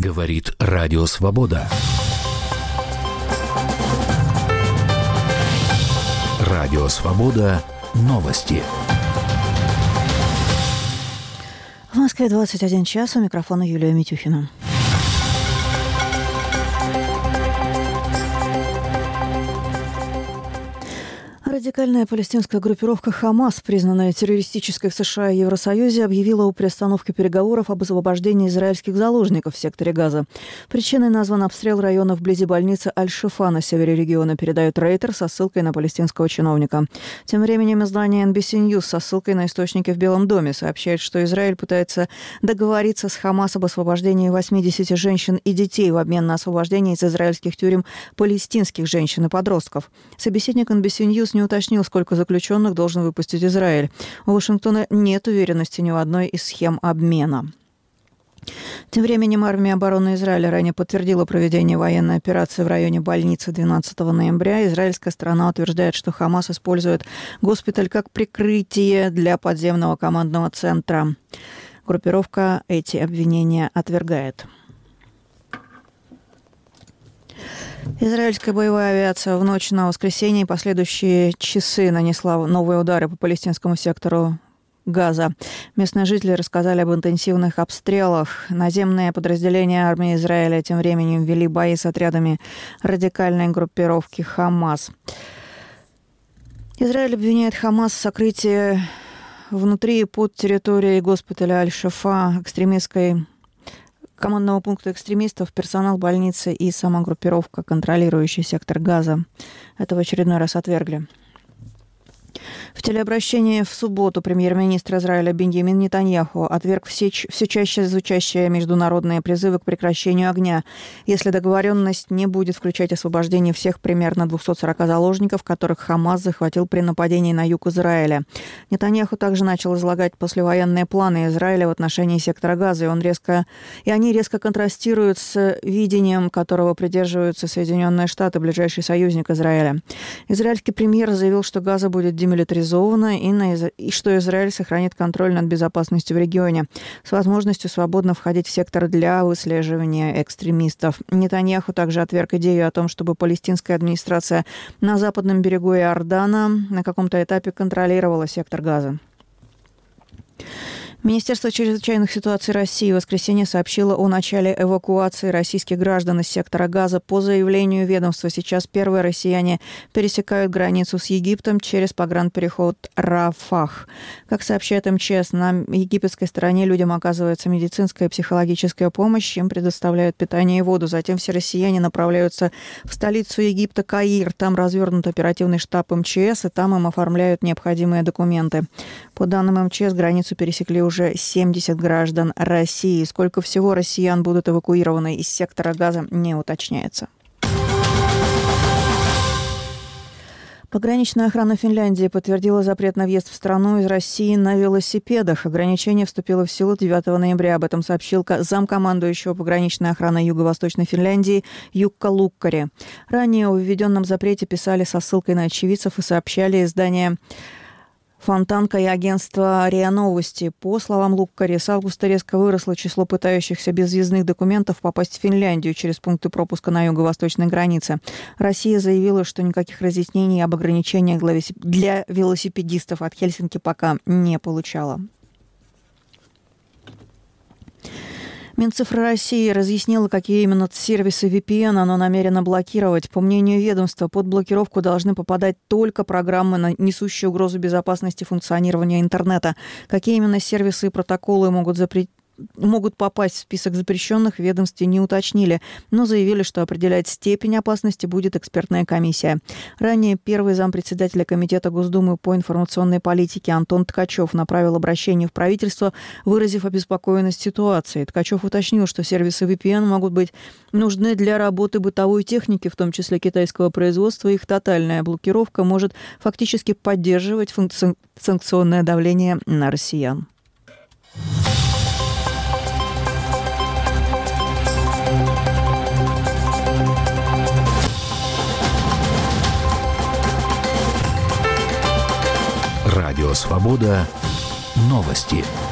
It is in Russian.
Говорит Радио Свобода. Радио Свобода. Новости. В Москве 21 час. У микрофона Юлия Митюхина. Радикальная палестинская группировка «Хамас», признанная террористической в США и Евросоюзе, объявила о приостановке переговоров об освобождении израильских заложников в секторе Газа. Причиной назван обстрел района вблизи больницы Аль-Шифа на севере региона, передает Рейтер со ссылкой на палестинского чиновника. Тем временем издание NBC News со ссылкой на источники в Белом доме сообщает, что Израиль пытается договориться с «Хамас» об освобождении 80 женщин и детей в обмен на освобождение из израильских тюрем палестинских женщин и подростков. Собеседник NBC News не уточнил, сколько заключенных должен выпустить Израиль. У Вашингтона нет уверенности ни в одной из схем обмена. Тем временем армия обороны Израиля ранее подтвердила проведение военной операции в районе больницы 12 ноября. Израильская сторона утверждает, что «Хамас» использует госпиталь как прикрытие для подземного командного центра. Группировка эти обвинения отвергает. Израильская боевая авиация в ночь на воскресенье и последующие часы нанесла новые удары по палестинскому сектору Газа. Местные жители рассказали об интенсивных обстрелах. Наземные подразделения армии Израиля тем временем вели бои с отрядами радикальной группировки «Хамас». Израиль обвиняет «Хамас» в сокрытии внутри и под территорией госпиталя Аль-Шифа экстремистской командного пункта экстремистов, персонал больницы и сама группировка, контролирующая сектор Газа. Это в очередной раз отвергли. В телеобращении в субботу премьер-министр Израиля Биньямин Нетаньяху отверг все чаще звучащие международные призывы к прекращению огня, если договоренность не будет включать освобождение всех примерно 240 заложников, которых «Хамас» захватил при нападении на юг Израиля. Нетаньяху также начал излагать послевоенные планы Израиля в отношении сектора Газа, и они резко контрастируют с видением, которого придерживаются Соединенные Штаты, ближайший союзник Израиля. Израильский премьер заявил, что Газа будет демилитаризована и что Израиль сохранит контроль над безопасностью в регионе с возможностью свободно входить в сектор для выслеживания экстремистов. Нетаньяху также отверг идею о том, чтобы палестинская администрация на западном берегу Иордана на каком-то этапе контролировала сектор Газа. Министерство чрезвычайных ситуаций России в воскресенье сообщило о начале эвакуации российских граждан из сектора Газа. По заявлению ведомства, сейчас первые россияне пересекают границу с Египтом через погранпереход Рафах. Как сообщает МЧС, на египетской стороне людям оказывается медицинская и психологическая помощь, им предоставляют питание и воду. Затем все россияне направляются в столицу Египта Каир. Там развернут оперативный штаб МЧС, и там им оформляют необходимые документы. По данным МЧС, границу пересекли уже 70 граждан России. Сколько всего россиян будут эвакуированы из сектора Газа, не уточняется. Пограничная охрана Финляндии подтвердила запрет на въезд в страну из России на велосипедах. Ограничение вступило в силу 9 ноября. Об этом сообщил замкомандующего пограничной охраны Юго-Восточной Финляндии Юкка Луккари. Ранее о введенном запрете писали со ссылкой на очевидцев и сообщали издания Фонтанка и агентство РИА Новости. По словам Луккари, с августа резко выросло число пытающихся без въездных документов попасть в Финляндию через пункты пропуска на юго-восточной границе. Россия заявила, что никаких разъяснений об ограничениях для велосипедистов от Хельсинки пока не получала. Минцифра России разъяснила, какие именно сервисы VPN оно намерено блокировать. По мнению ведомства, под блокировку должны попадать только программы, несущие угрозу безопасности функционирования интернета. Какие именно сервисы и протоколы могут попасть в список запрещенных, в ведомстве не уточнили, но заявили, что определять степень опасности будет экспертная комиссия. Ранее первый зампредседателя Комитета Госдумы по информационной политике Антон Ткачев направил обращение в правительство, выразив обеспокоенность ситуацией. Ткачев уточнил, что сервисы VPN могут быть нужны для работы бытовой техники, в том числе китайского производства. Их тотальная блокировка может фактически поддерживать санкционное давление на россиян. Радио Свобода. Новости.